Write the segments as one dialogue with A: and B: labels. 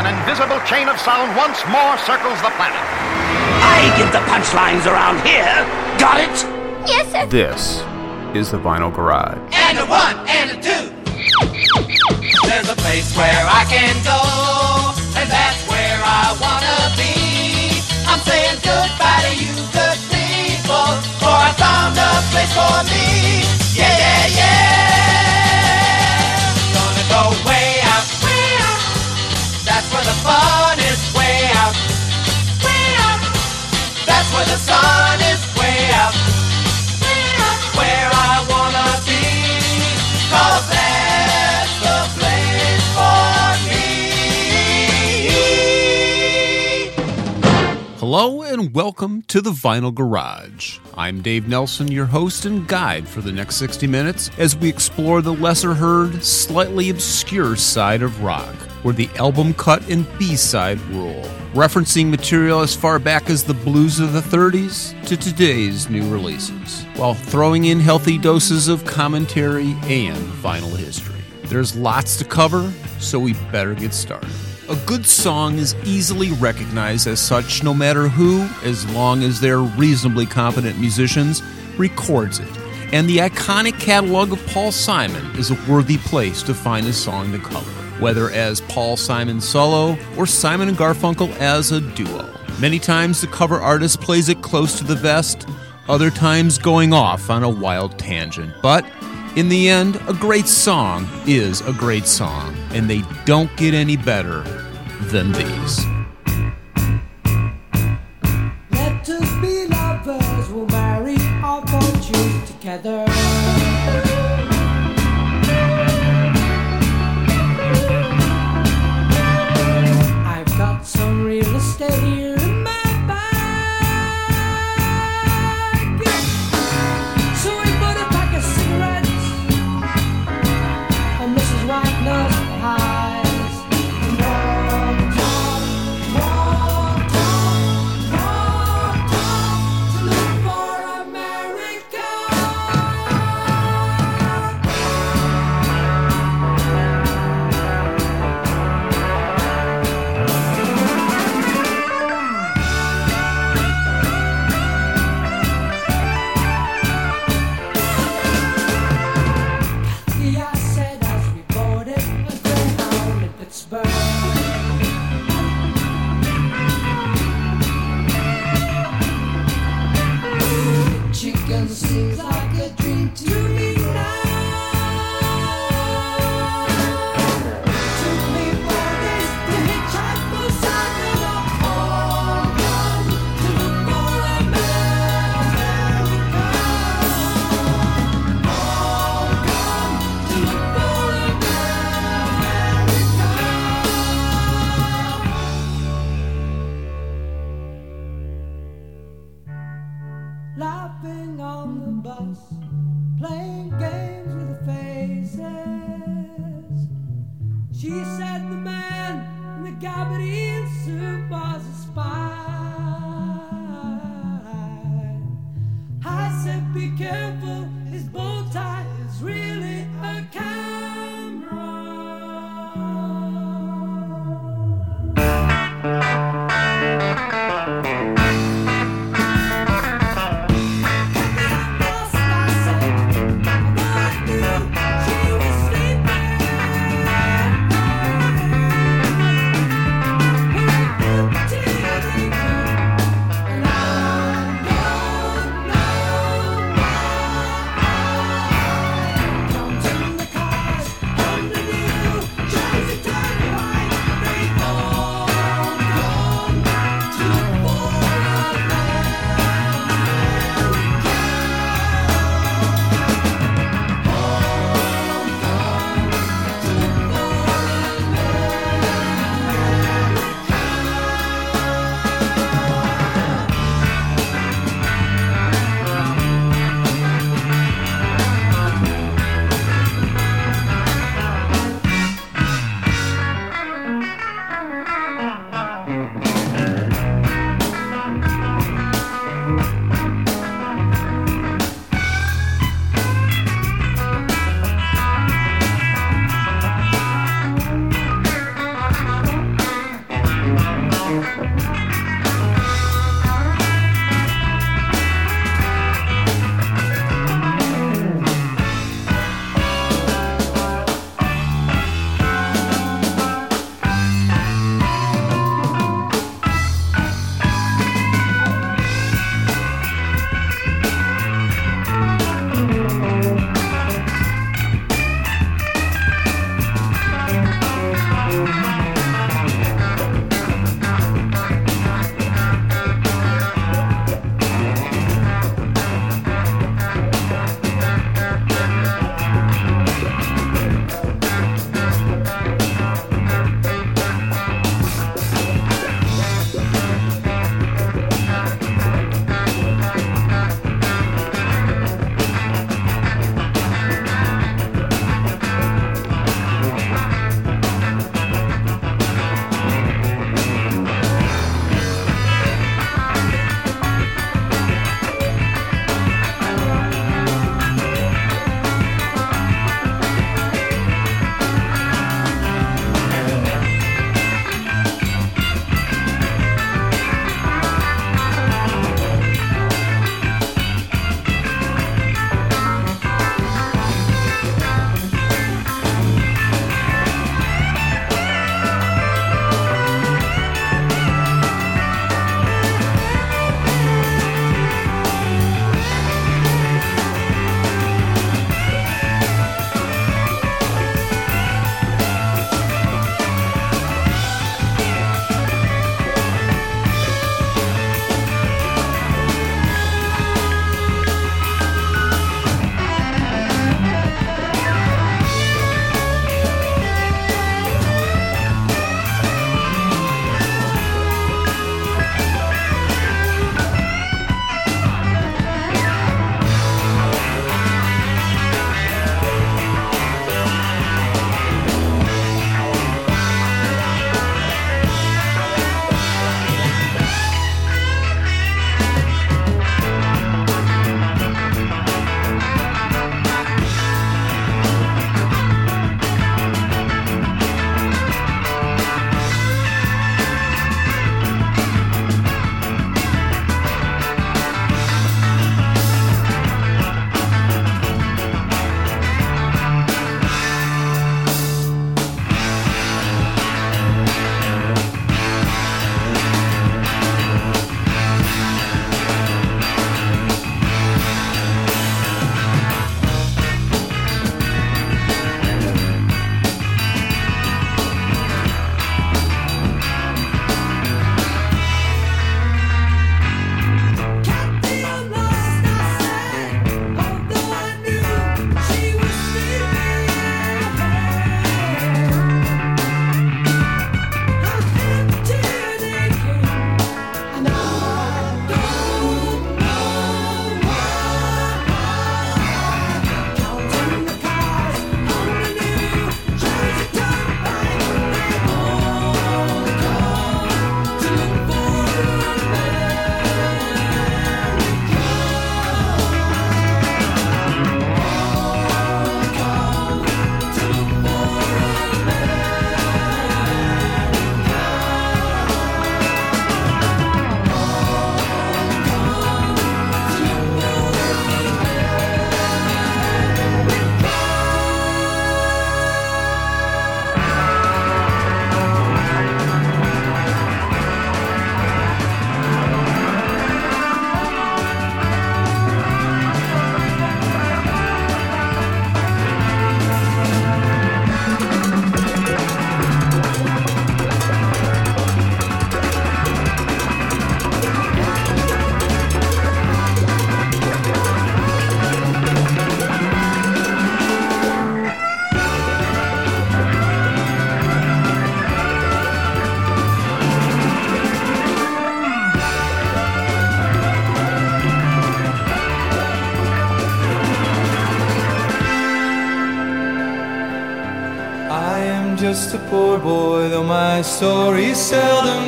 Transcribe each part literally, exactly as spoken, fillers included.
A: an invisible chain of sound once more circles the planet.
B: I give the punchlines around here. Got it?
C: Yes, sir.
D: This is the Vinyl Garage.
E: And a one and a two. There's a place where I can go, and that's where I wanna be. I'm saying goodbye to you good people, for I found a place for me. Yeah, yeah, yeah. Gonna go way out, way out. That's where the fun is, way out, way out. That's where the sun is, way out, way out. Where I wanna be, 'cause that's the place for me.
D: Hello and welcome to the Vinyl Garage. I'm Dave Nelson, your host and guide for the next sixty minutes as we explore the lesser-heard, slightly obscure side of rock, where the album cut and B-side rule, referencing material as far back as the blues of the thirties to today's new releases, while throwing in healthy doses of commentary and vinyl history. There's lots to cover, so we better get started. A good song is easily recognized as such no matter who, as long as they're reasonably competent musicians, records it. And the iconic catalog of Paul Simon is a worthy place to find a song to cover, whether as Paul Simon solo or Simon and Garfunkel as a duo. Many times the cover artist plays it close to the vest, other times going off on a wild tangent. But in the end, a great song is a great song, and they don't get any better than these.
F: Let us be lovers, we'll marry our fortunes together. I've got some real estate here in my bag, so we put a pack of cigarettes on Missus Wagner's pies and walked off, walked off, walked off to look for America. Kathy, I said as we boarded a Greyhound in Pittsburgh. Chicken seems like a dream to me now. Took me four days to hitchhike for Saginaw. All gone to look for America. All gone to look for America. Laughing on the bus, playing games with the faces. She said the man in the gabardine suit was a spy. I said, be careful, his bow tie is really a camera. She
C: just a poor boy, though my story's seldom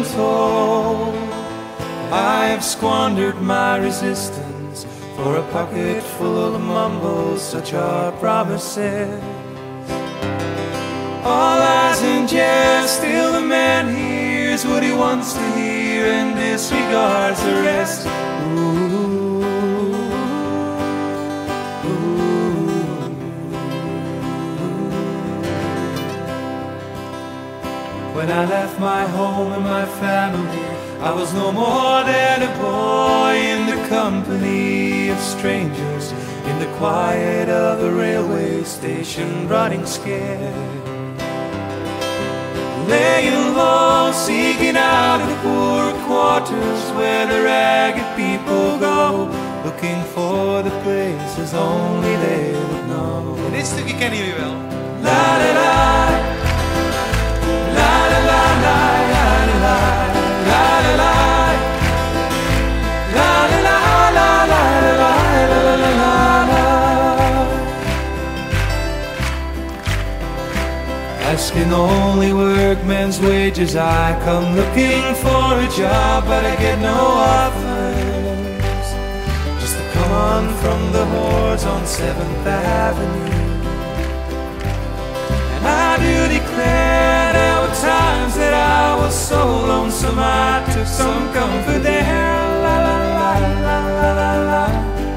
C: told. I have squandered my resistance for a pocket full of mumbles, such are promises. All lies in jest, still the man hears hears what he wants to hear and disregards the rest. Ooh, ooh. When I left my home and my family, I was no more than a boy in the company of strangers, in the quiet of a railway station, rotting scared. Laying low, seeking out the poor quarters where the ragged people go, looking for the places only they would know.
G: En dit stukje kennen jullie wel.
C: La la la, la la la la, la la la, la la la, la la la, la la la, la la la. Asking only workmen's wages, I come looking for a job, but I get no offers. Just to come on from the whores on seventh Avenue. And I do declare there were times that I was so lonesome I took some comfort there. La la la la la la la.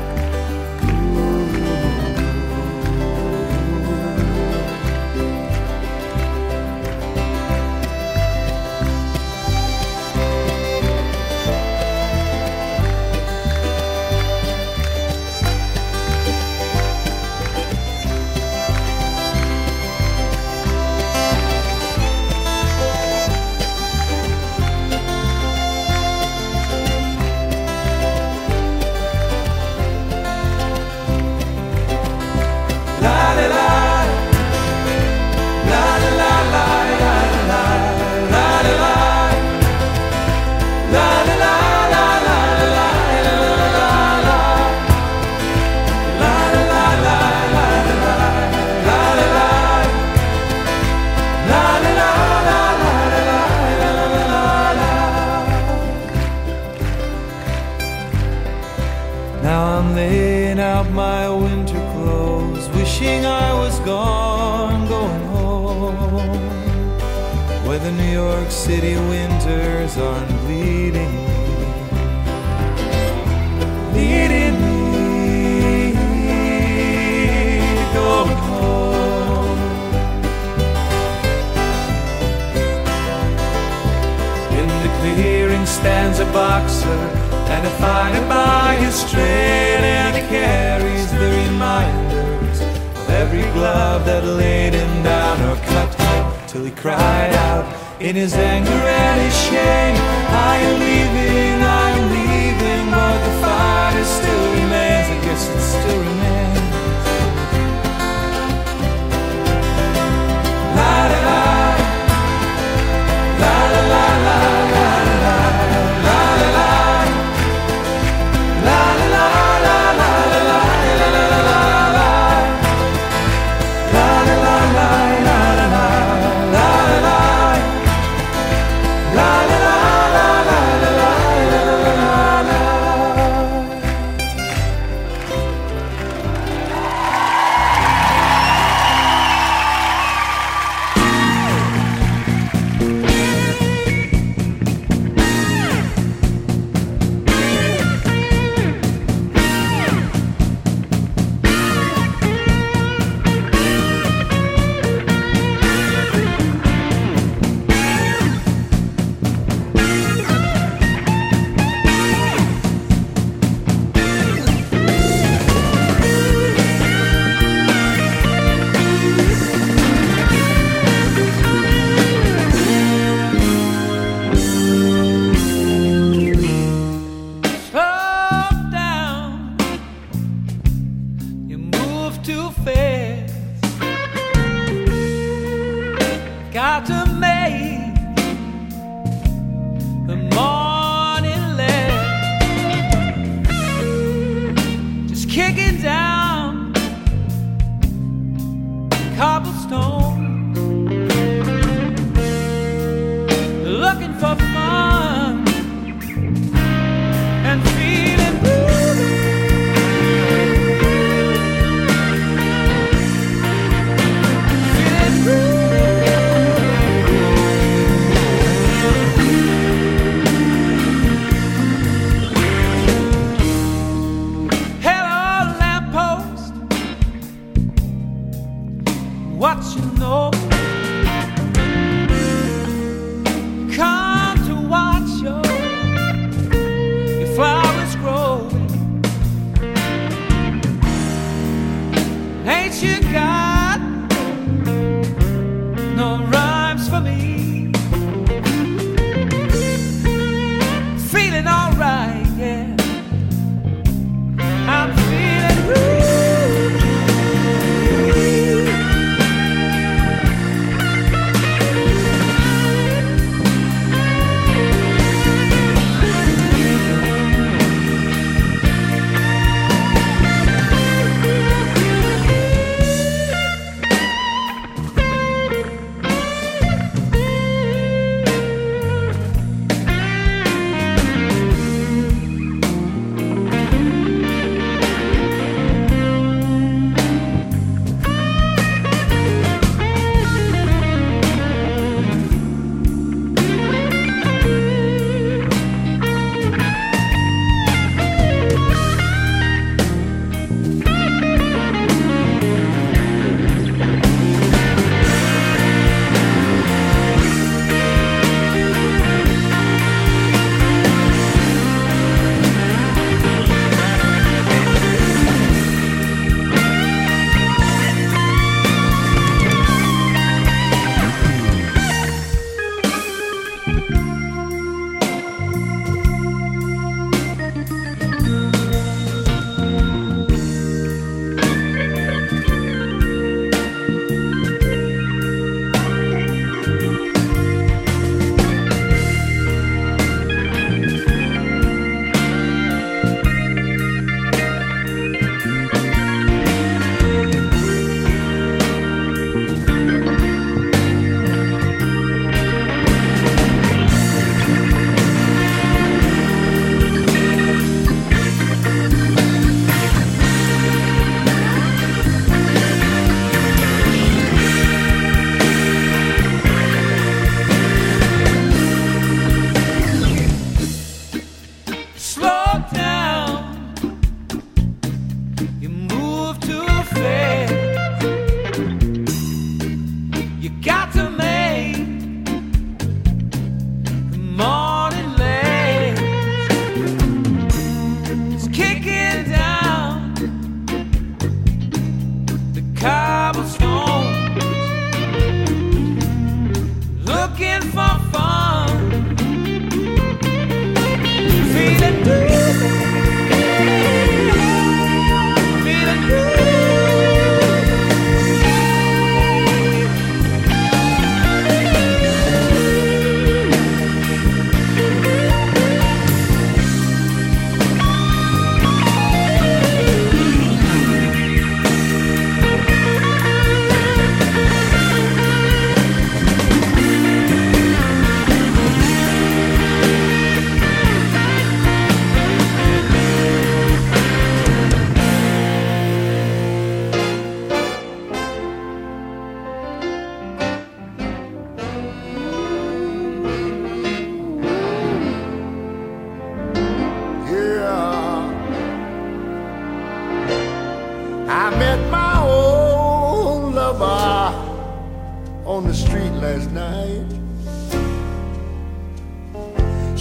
C: Now I'm laying out my winter clothes, wishing I was gone, going home, where the New York City winters aren't bleeding me, leading me, going home. In the clearing stands a boxer and a fighter by his trade, and he carries the reminders of every glove that laid him down or cut him, till he cried out in his anger and his shame, I am leaving, I am leaving, but the fighter still remains, I guess it still remains. La la la, la la la la, la la la, la la. La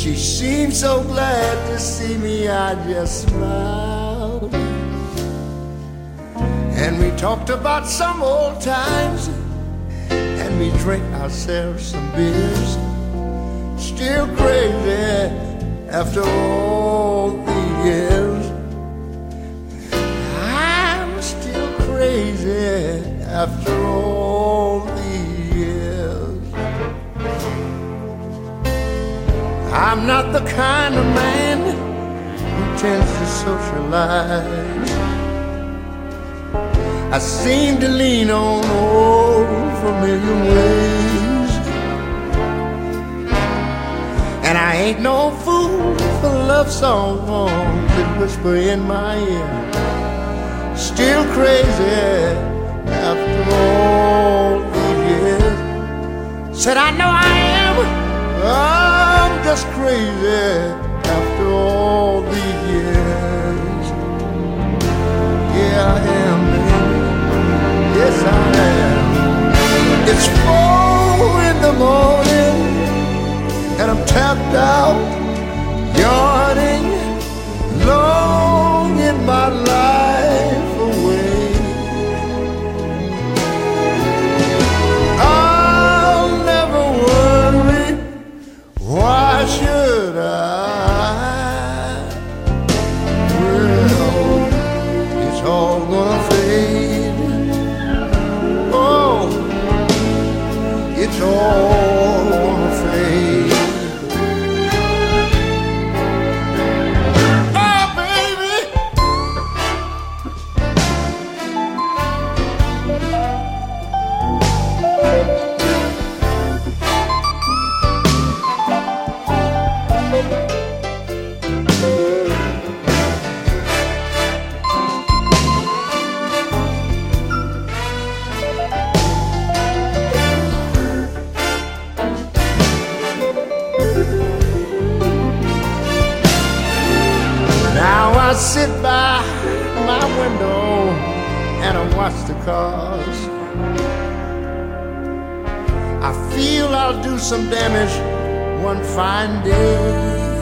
G: She seemed so glad to see me, I just smiled. And we talked about some old times, and we drank ourselves some beers. Still crazy after all the years. I'm still crazy after all the years. I'm not the kind of man who tends to socialize. I seem to lean on old familiar ways. And I ain't no fool for love songs that whisper in my ear. Still crazy after all these years. Said I know I am, I'm just crazy after all these years. Yeah, I am, baby. Yes, I am. It's four in the morning, and I'm tapped out, yawning, long in my life away. I'll never worry, why should I? Well, it's all gonna fade. Oh, it's all gonna fade. I sit by my window and I watch the cars. I feel I'll do some damage one fine day,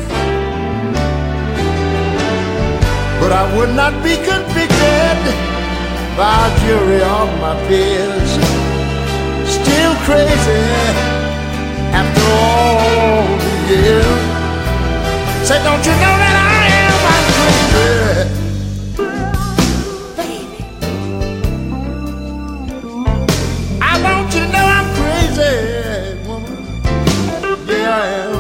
G: but I would not be convicted by a jury of my peers. Still crazy after all the years. Say, don't you know that I am? I'm crazy. Baby, I want you to know I'm crazy, woman. Yeah, I am.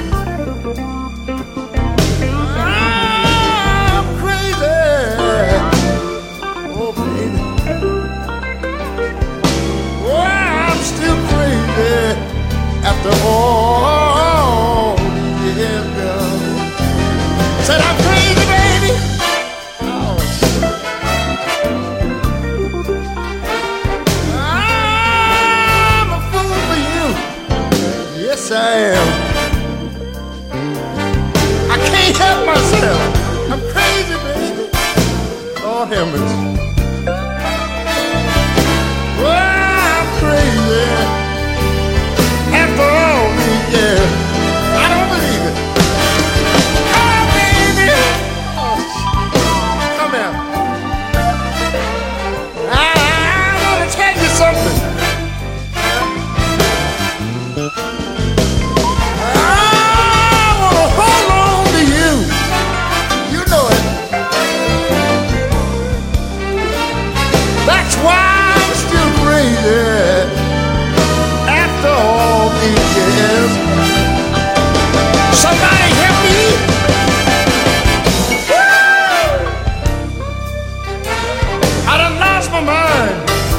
G: I'm crazy. Oh, baby. Oh, I'm still crazy after all the years, girl. Said I'm crazy, baby. Oh, I'm a fool for you. Yes, I am. I can't help myself. I'm crazy, baby. Lord have mercy. Well, I'm crazy after all these years. I don't believe it. Something. I wanna hold on to you. You know it. That's why I'm still crazy after all these years. Somebody help me. Woo! I done lost my mind.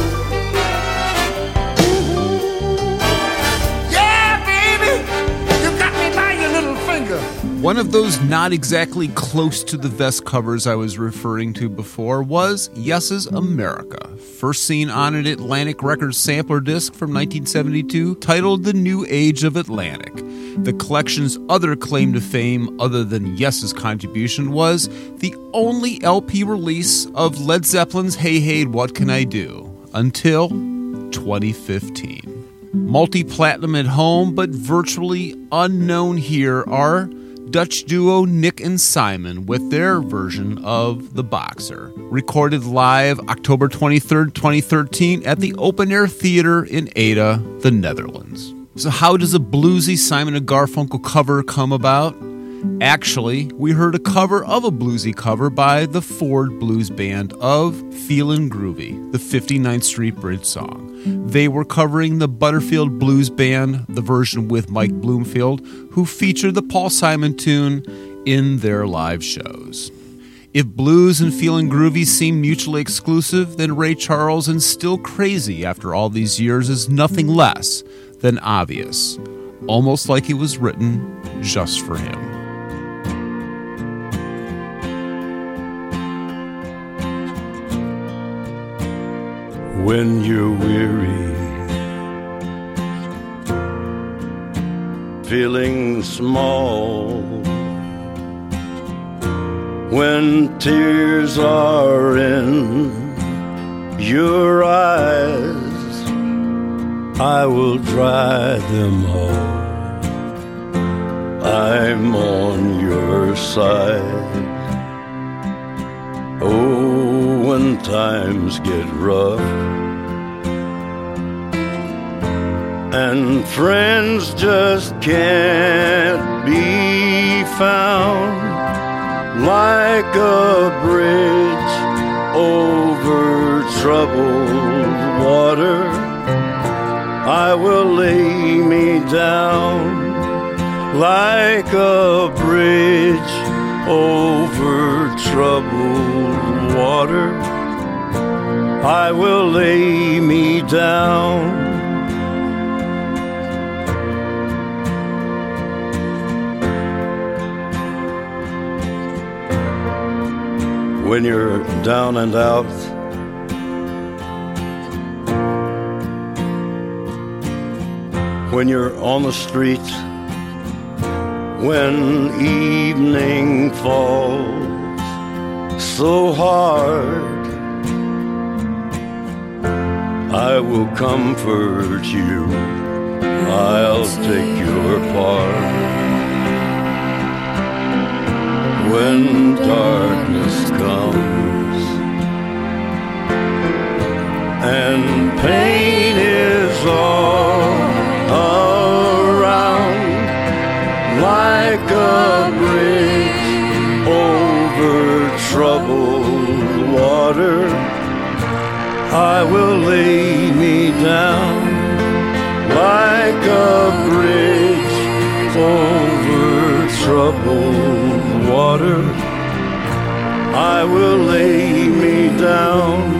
D: One of those not exactly close to the vest covers I was referring to before was Yes's America, first seen on an Atlantic Records sampler disc from nineteen seventy-two titled The New Age of Atlantic. The collection's other claim to fame, other than Yes's contribution, was the only L P release of Led Zeppelin's Hey Hey What Can I Do, until twenty fifteen. Multi-platinum at home, but virtually unknown here are Dutch duo Nick and Simon with their version of The Boxer, recorded live October twenty-third, twenty thirteen at the Open Air Theater in Ada, the Netherlands. So how does a bluesy Simon and Garfunkel cover come about? Actually, we heard a cover of a bluesy cover by the Ford Blues Band of Feelin' Groovy, the fifty-ninth Street Bridge song. They were covering the Butterfield Blues Band, the version with Mike Bloomfield, who featured the Paul Simon tune in their live shows. If blues and Feelin' Groovy seem mutually exclusive, then Ray Charles and Still Crazy after all these years is nothing less than obvious, almost like it was written just for him.
H: When you're weary, feeling small, when tears are in your eyes, I will dry them all. I'm on your side. Oh, when times get rough and friends just can't be found, like a bridge over troubled water, I will lay me down. Like a bridge over troubled water, I will lay me down. When you're down and out, when you're on the street, when evening falls so hard, I will comfort you, I'll take your part. When darkness comes and pain is all around, like a bridge over troubled water, I will lay me down. Like a bridge over troubled water, I will lay me down.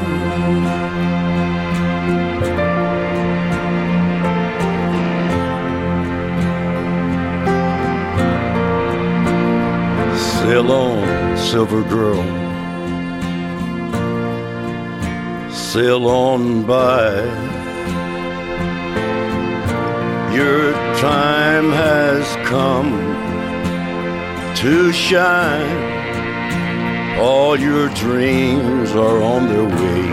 H: Sail on, silver girl, sail on by. Your time has come to shine. All your dreams are on their way.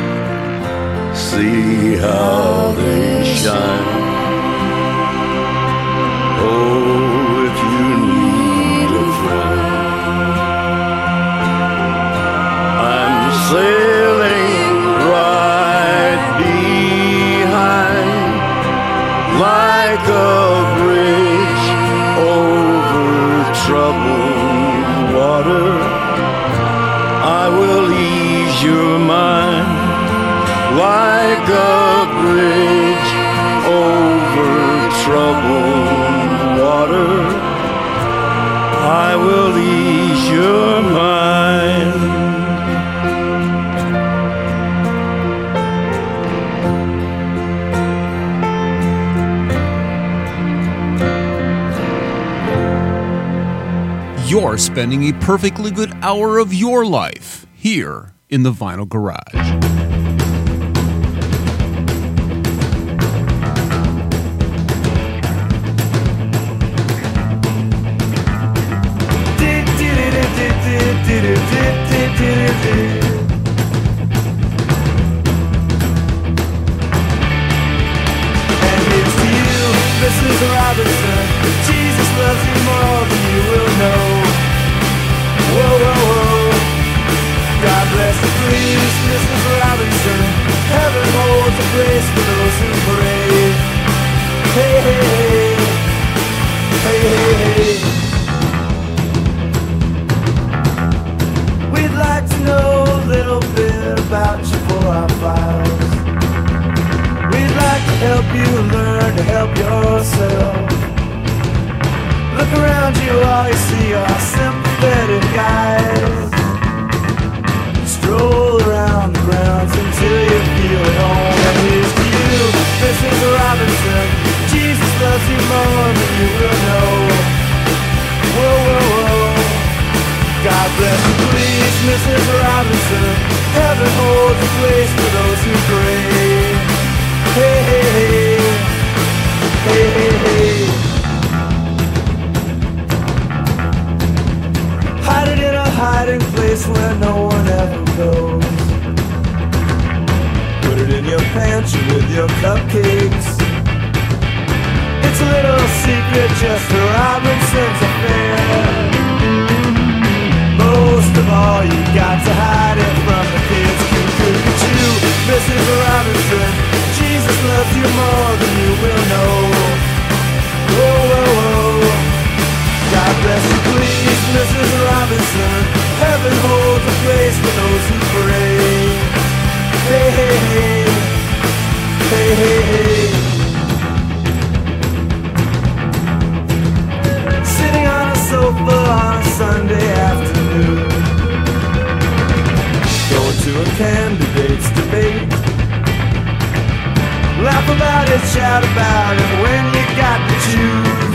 H: See how they shine. Oh, if you need a friend, I'm sailing right behind, like a bridge over troubled water. I will ease your mind, like a bridge over troubled water. I will ease your mind.
D: You're spending a perfectly good hour of your life here in the Vinyl Garage.
C: And a place for those who pray. Hey, hey, hey, hey, hey, hey. We'd like to know a little bit about you for our files. We'd like to help you learn to help yourself. Look around you, all you see are sympathetic guys. Stroll around the grounds until you feel at home. And here's to you, Missus Robinson. Jesus loves you more than you will know. Whoa, whoa, whoa. God bless you, please, Missus Robinson. Heaven holds a place for those who pray. Hey, hey, hey. Hey, hey, hey. Hide it in a hiding place where no one ever goes. Put it in your pantry with your cupcakes. It's a little secret just for Robinson's affair. Most of all, you got to hide it from the kids. Look at you, Missus Robinson. Jesus loves you more than you will know. Whoa, whoa, whoa. God bless you, please, Missus Robinson. Heaven holds a place for those who pray. Hey, hey, hey. Hey, hey, hey. Sitting on a sofa on a Sunday afternoon, going to a candidate's debate. Laugh about it, shout about it when you got to choose.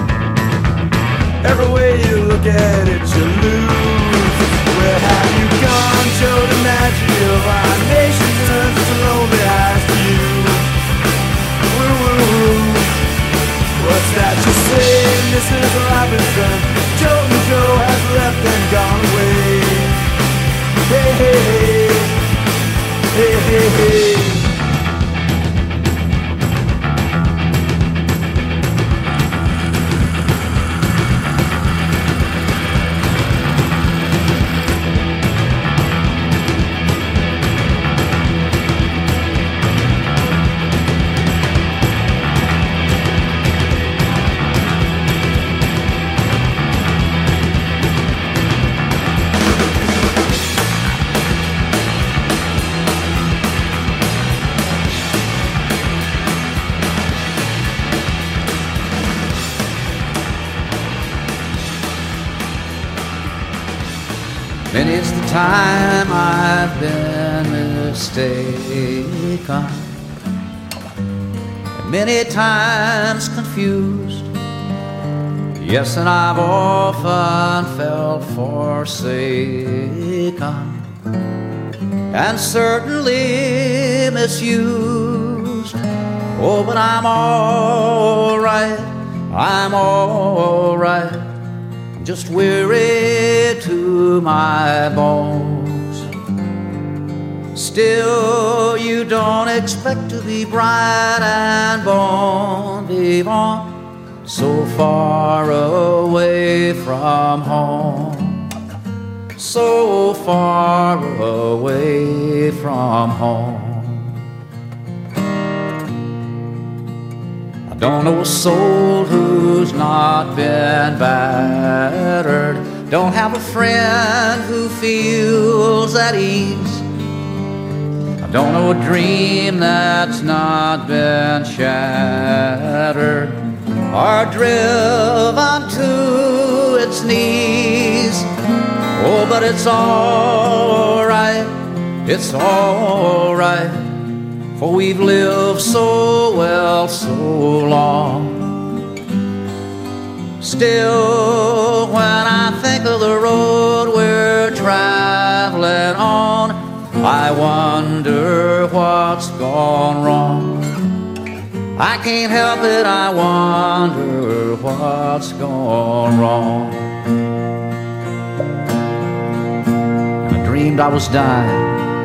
C: Every way you look at it, you lose. Where have you gone, Joe DiMaggio? Our nation turns its lonely eyes to you. Woo, woo, woo. What's that you say, Missus Robinson? Joe and Joe has left and gone away. Hey, hey, hey. Hey, hey, hey.
I: Many's the time I've been mistaken, and many times confused. Yes, and I've often felt forsaken, and certainly misused. Oh, but I'm all right, I'm all right. Just weary to my bones. Still, you don't expect to be bright and bon vivant so far away from home, so far away from home. Don't know a soul who's not been battered. Don't have a friend who feels at ease. I don't know a dream that's not been shattered or driven to its knees. Oh, but it's all right, it's all right, for we've lived so well so long. Still, when I think of the road we're traveling on, I wonder what's gone wrong. I can't help it, I wonder what's gone wrong. I dreamed I was dying.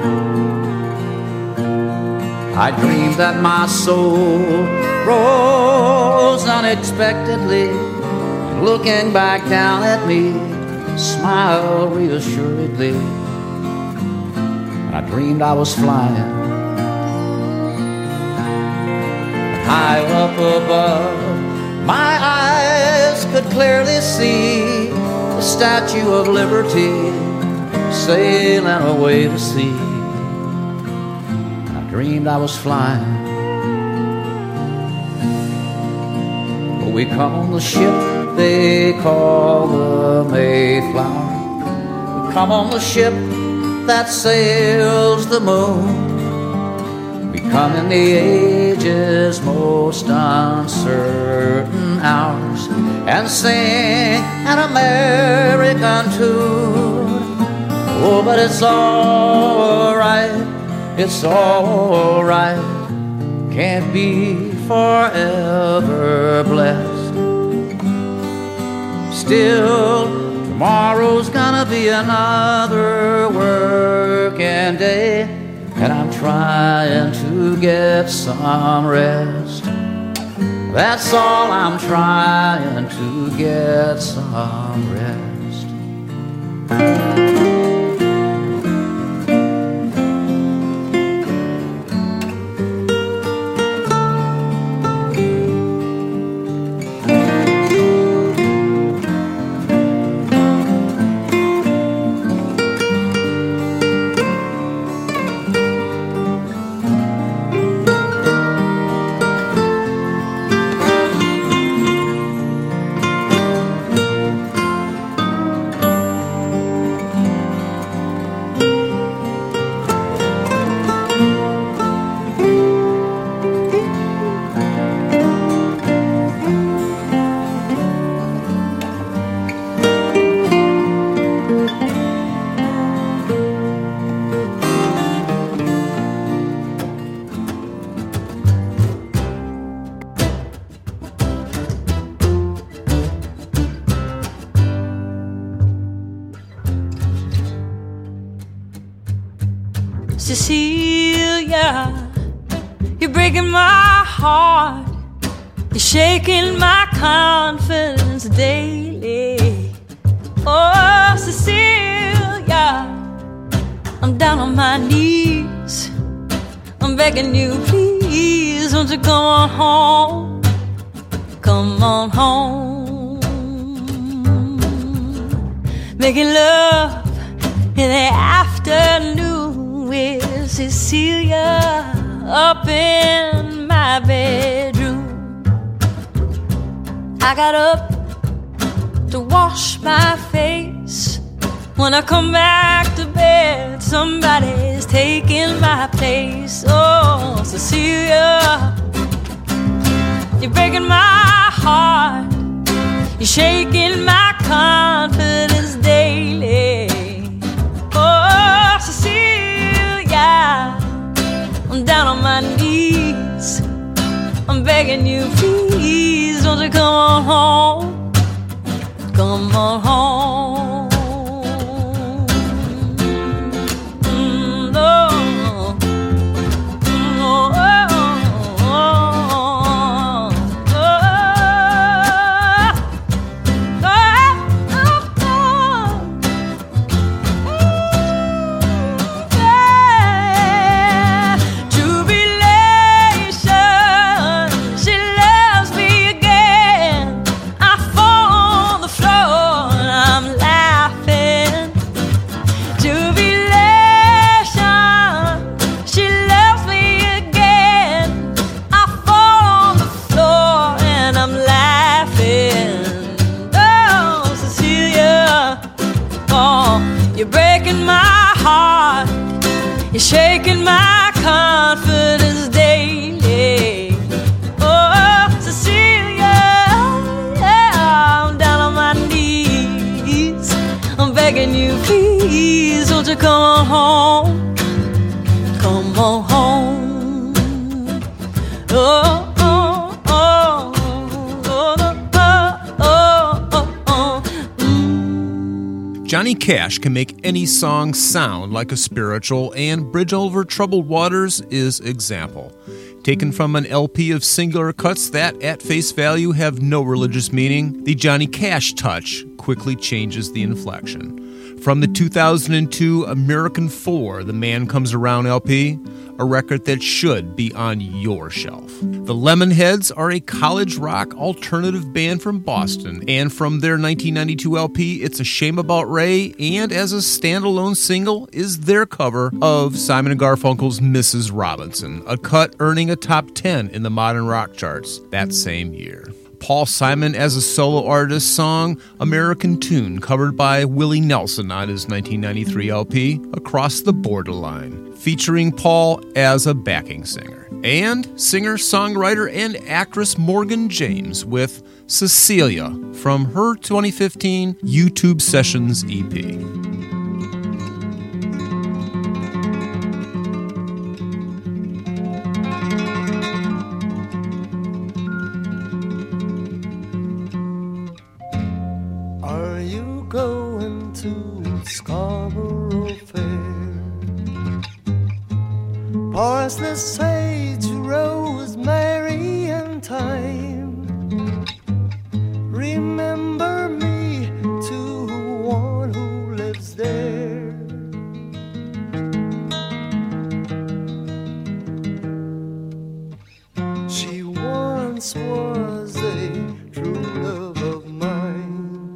I: I dreamed that my soul rose unexpectedly, looking back down at me, smiled reassuredly. I dreamed I was flying high up above. My eyes could clearly see the Statue of Liberty sailing away to sea. I dreamed I was flying, but we come on the ship they call the Mayflower. We come on the ship that sails the moon. We come in the age's most uncertain hours and sing an American tune. Oh, but it's all right, it's all right. Can't be forever blessed. Still, tomorrow's gonna be another working day, and I'm trying to get some rest. That's all, I'm trying to get some rest.
J: Cecilia, you're breaking my heart. You're shaking my confidence daily. Oh, Cecilia, I'm down on my knees. I'm begging you, please, won't you come on home? Come on home. Making love in the afternoon with Cecilia up in my bedroom. I got up to wash my face. When I come back to bed, somebody's taking my place. Oh, Cecilia, you're breaking my heart. You're shaking my confidence daily. Oh, Cecilia, I'm down on my knees. I'm begging you, please, won't you come on home? Come on home. Mm, oh, mm, oh, oh, oh, oh, oh, oh, yeah. Jubilation, she loves me again. I fall on the floor and I'm laughing. Jubilation, she loves me again. I fall on the floor and I'm laughing. Oh, Cecilia, oh, you're breaking my heart. You're shaking my confidence daily. Oh, Cecilia, yeah, I'm down on my knees. I'm begging you, please, won't you come on home? Come on home. Oh, oh, oh, oh, oh, oh, oh, oh.
D: Johnny Cash can make any song sound like a spiritual, and Bridge Over Troubled Waters is example. Taken from an L P of singular cuts that, at face value, have no religious meaning, the Johnny Cash touch quickly changes the inflection. From the two thousand two American four, The Man Comes Around L P, a record that should be on your shelf. The Lemonheads are a college rock alternative band from Boston, and from their nineteen ninety-two L P, It's a Shame About Ray, and as a standalone single is their cover of Simon and Garfunkel's Missus Robinson, a cut earning a top ten in the modern rock charts that same year. Paul Simon as a solo artist song American Tune, covered by Willie Nelson on his nineteen ninety-three L P, Across the Borderline, featuring Paul as a backing singer. And singer, songwriter, and actress Morgan James with Cecilia from her twenty fifteen YouTube Sessions E P.
C: Are you going to Scarborough Fair? Parsley, sage, rosemary, and thyme. Remember me to one who lives there. She once was a true love of mine.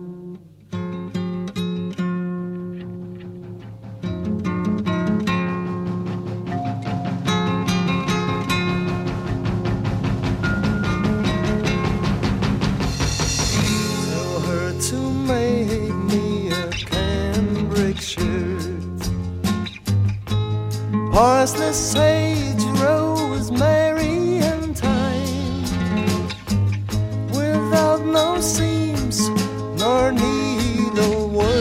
C: Parsley, sage, rosemary, and thyme, without no seams nor needlework.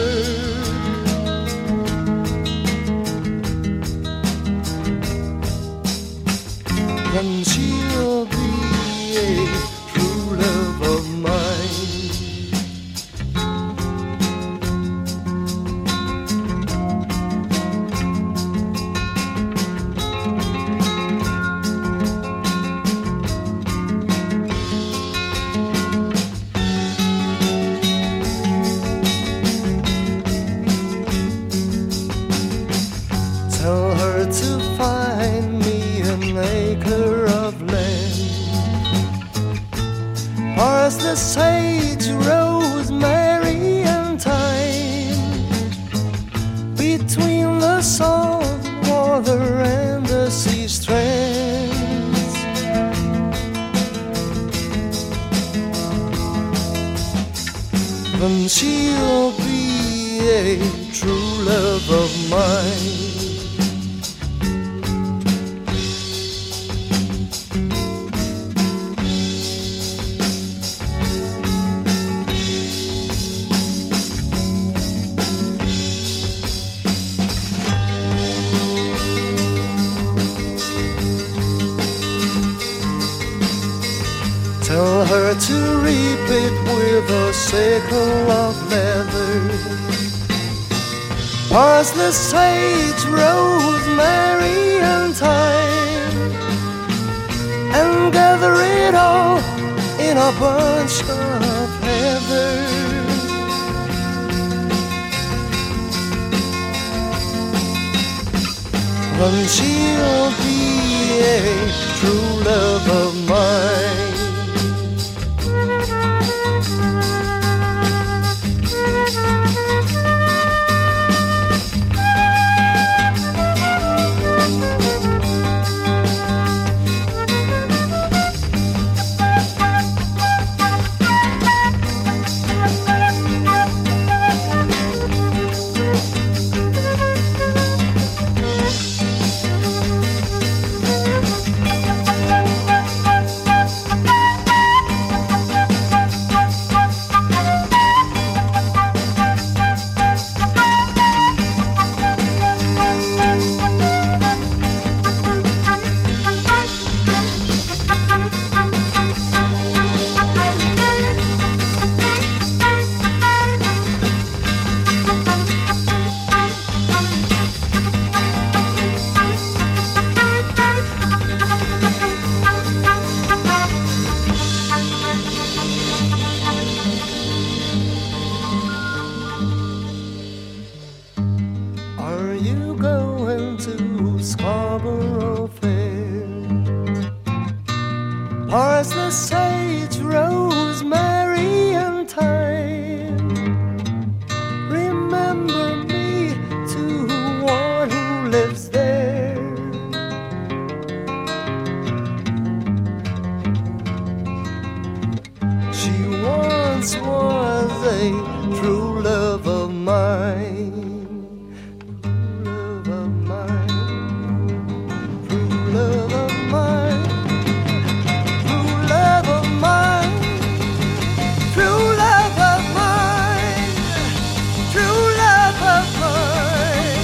C: Then she'll be a true love of mine. Tell her to find me an acre of land. Parsley, sage, rosemary, and thyme, between the salt water and the sea strands. Then she'll be a true love of mine. Tell her to reap it with a sickle of leather. Parsley, sage, rosemary, and thyme, and gather it all in a bunch of heather. Then she'll be a true love of mine.
G: true love of mine. True love of mine. True love of mine. True love of mine. True love of mine. True love of mine.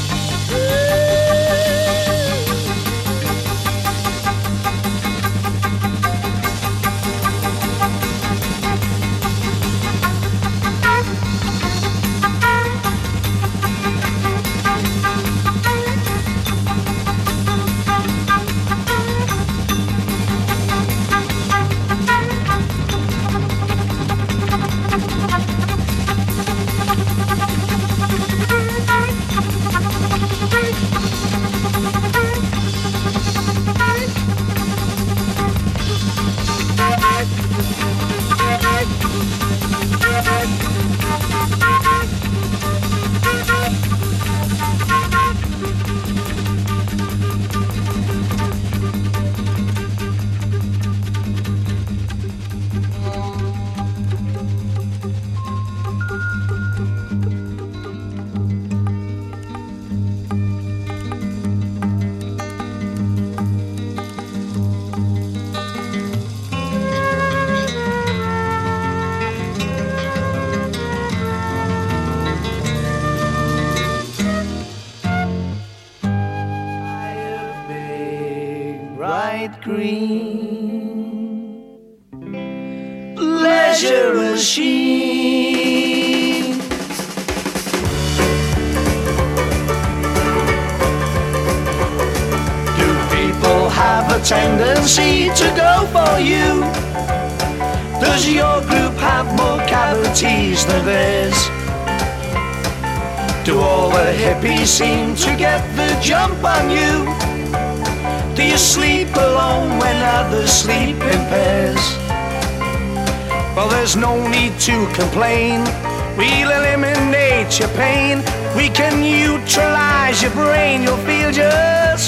I: green pleasure machine. Do people have a tendency to go for you? Does your group have more cavities than theirs? Do all the hippies seem to get the jump on you? Do you sleep alone when others sleep in pairs? Well, there's no need to complain. We'll eliminate your pain. We can neutralize your brain. You'll feel just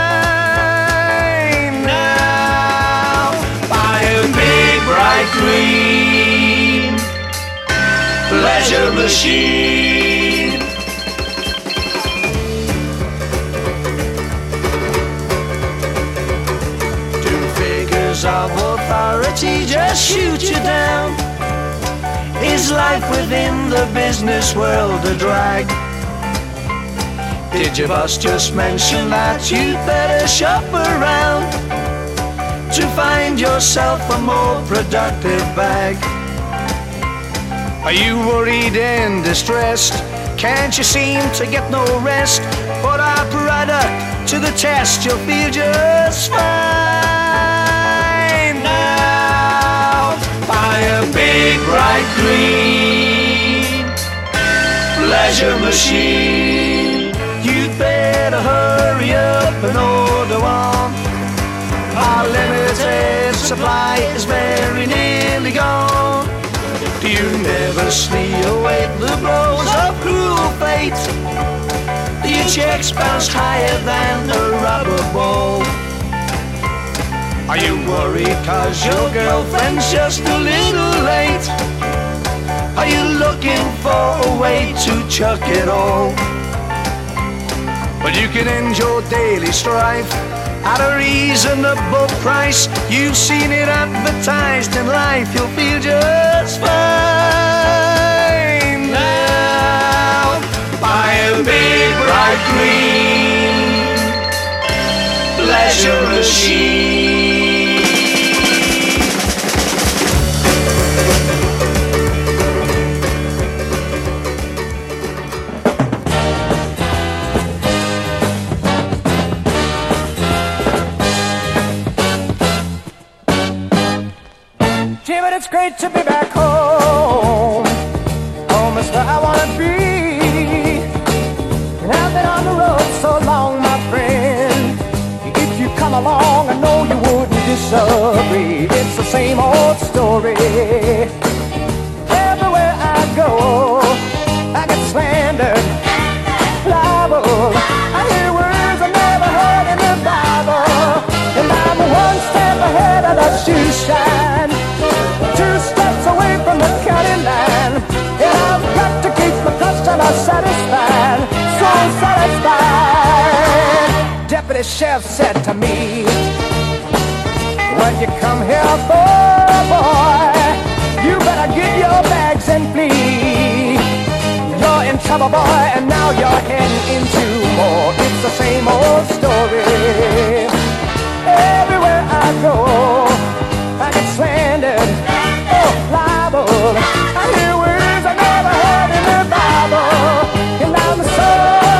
I: fine. Now, buy a big bright green pleasure machine. Of authority just shoot you down. Is life within the business world a drag? Did your boss just mention that you'd better shop around to find yourself a more productive bag? Are you worried and distressed? Can't you seem to get no rest? Put our product to the test, you'll feel just fine. Buy a big bright green pleasure machine. You'd better hurry up and order one. Our limited supply is very nearly gone. Do you nervously await the blows of cruel fate? Do your checks bounce higher than a rubber ball? Are you worried cause your girlfriend's just a little late? Are you looking for a way to chuck it all? Well, you can end your daily strife at a reasonable price. You've seen it advertised in life. You'll feel just fine. Now, buy a big bright green pleasure machine.
E: Gee, but it's great to be back home. Home is where I wanna be. And I've been on the road so long, my friend. If you come along, I know you wouldn't disagree. It's the same old story. Everywhere I go, I get slandered, libel. I hear words I never heard in the Bible. And I'm one step ahead of the shoe shine, two steps away
K: city chef said to me, what you come here for, boy? You better get your bags and flee. You're in trouble, boy, and now you're heading into more. It's the same old story. Everywhere I go, I get slandered, oh, libeled. I hear words I never heard in the Bible, and I'm so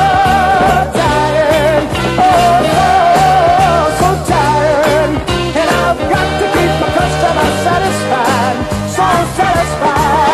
K: tired, oh, so, so tired. And I've got to keep my customer satisfied, so satisfied.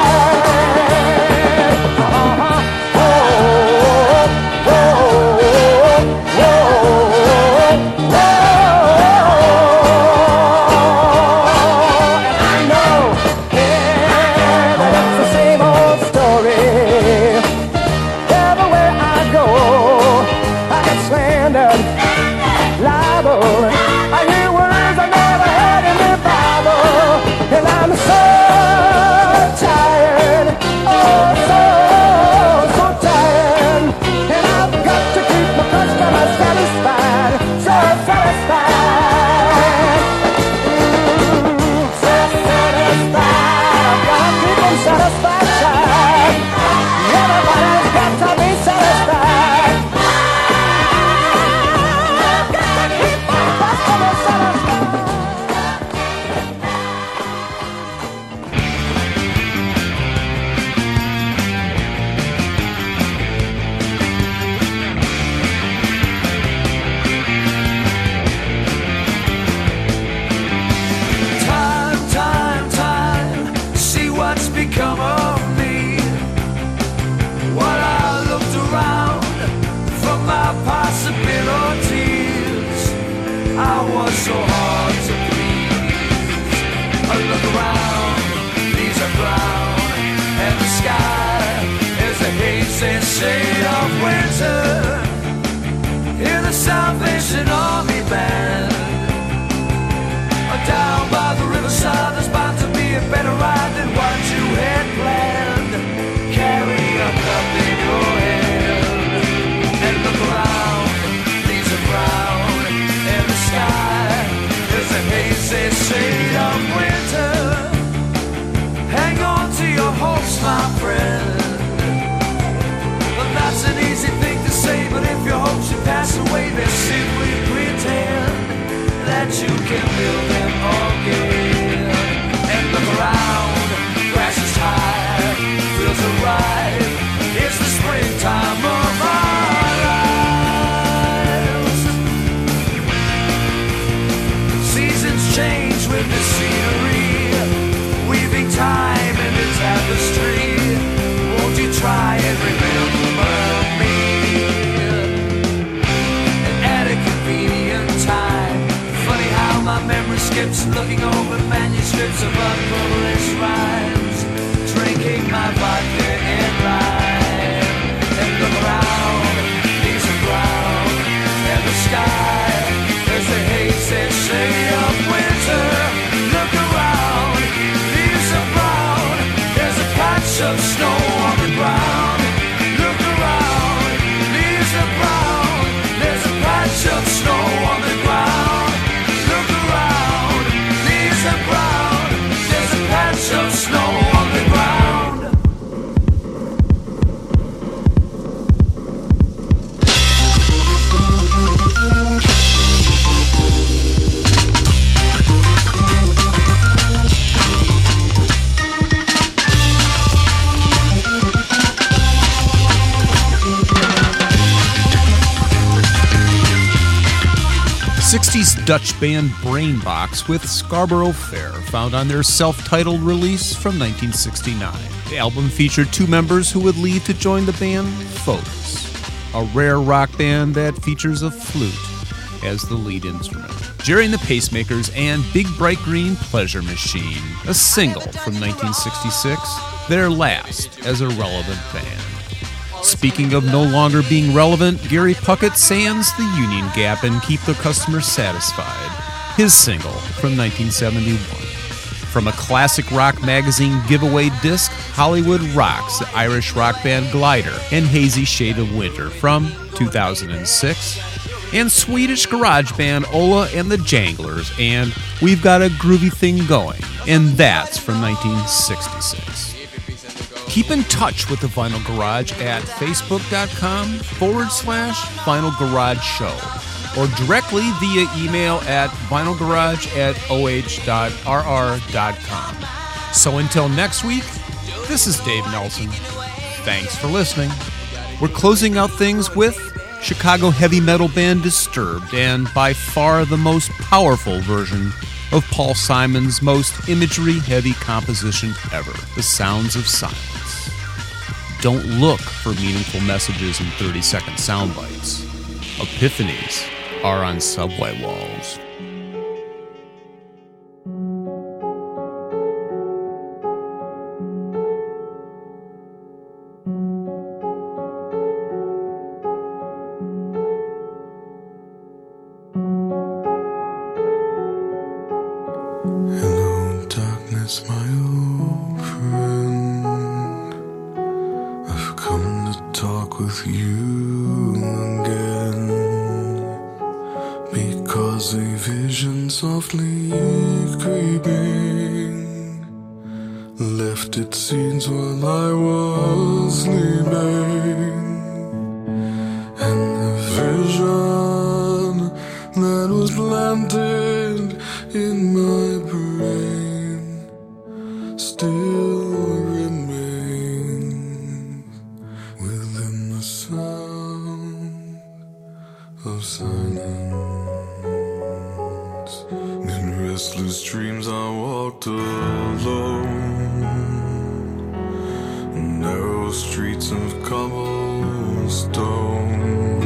C: Shade of winter in the Salvation Army band. Down by the riverside, there's bound to be a better ride than what you had planned. Carry a cup in your hand and look around. Leaves are brown and the sky is a hazy shade of winter. Hang on to your hopes, my friend. That's an easy thing to say, but if your hopes should pass away, then simply pretend that you can build them again. And look around, grass is high, fields are ripe. It's the springtime of our lives. Seasons change with the scenery, weaving time in the tapestry. Won't you try and remember? Memory skips, looking over manuscripts of unpublished rhymes, drinking my vodka and lime. And look around, leaves are brown, and the sky is a hazy shade of winter. Look around, leaves are brown, there's a patch of snow on the ground. Look around, leaves are brown, there's a patch of snow on the ground. Of snow on the ground.
D: sixties Dutch band Brainbox with Scarborough Fair, found on their self-titled release from nineteen sixty-nine. The album featured two members who would leave to join the band Foes, a rare rock band that features a flute as the lead instrument. Jerry and the Pacemakers and Big Bright Green Pleasure Machine, a single from nineteen sixty-six, their last as a relevant band. Speaking of no longer being relevant, Gary Puckett sands the Union Gap and Keep the Customers Satisfied, his single from nineteen seventy-one. From a classic rock magazine giveaway disc, Hollywood Rocks, the Irish rock band Glider, and Hazy Shade of Winter from two thousand six. and Swedish garage band Ola and the Janglers, and We've Got a Groovy Thing Going, and that's from nineteen sixty-six. Keep in touch with the Vinyl Garage at facebook.com forward slash Vinyl Garage Show, or directly via email at vinylgarage at oh.rr.com. So until next week, this is Dave Nelson. Thanks for listening. We're closing out things with Chicago heavy metal band Disturbed, and by far the most powerful version of Paul Simon's most imagery-heavy composition ever, The Sounds of Silence. Don't look for meaningful messages in thirty-second sound bites. Epiphanies are on subway walls.
C: Hello, darkness, my old friend. I've come to talk with you again, because a vision softly creeping left its seeds while I was sleeping, and the vision that was planted in my brain still remains within the sound of silence. In restless dreams I walked alone, narrow streets of cobblestone,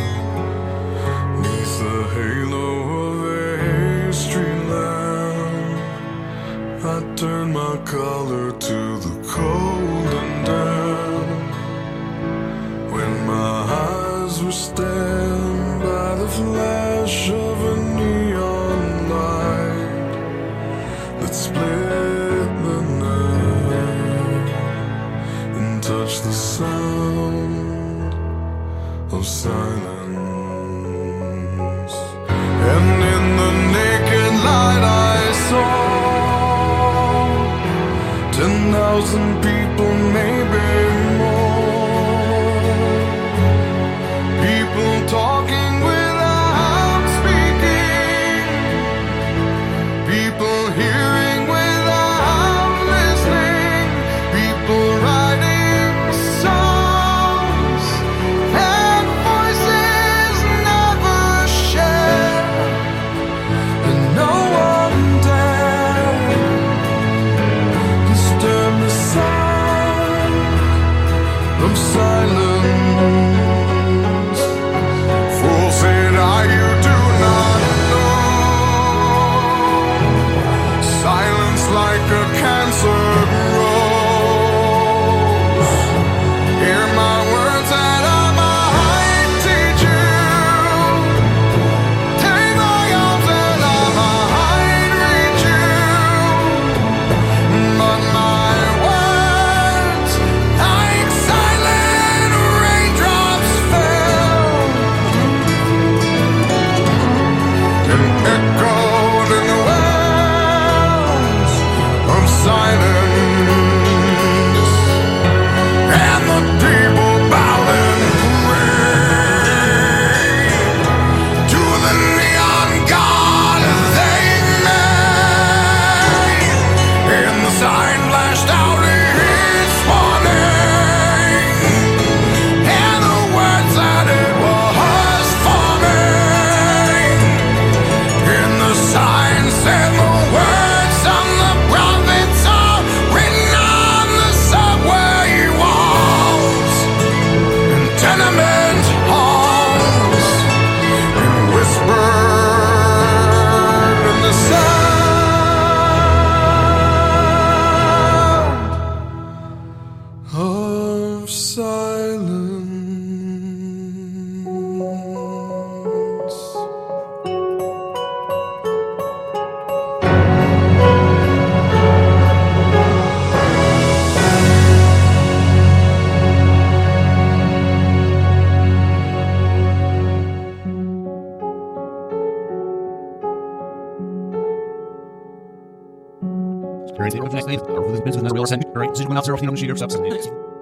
C: neath the halo of a street lamp. I turned my collar to the cold and damp, when my eyes were stabbed by the flash of a neon light that split the night and touched the sound of silence. And in the naked light I saw ten thousand people, maybe more, people talking without speaking, people hearing without listening, people writing songs that voices never share, and no one dared disturb the sound of silence. Fool, said I, you do not know. Silence like a cancer grows. Hear my words that I might teach you. Take my arms and I might reach you. But my words, like silent raindrops, fell and echoed in the wells of silence, and the people bowed and prayed to the neon god they made, and the sign flashed out its warning, and the words that it was forming, and the sign said the words on the prophets are written on the subway walls and tenement halls, and whispered in the sound of silence.
D: Right,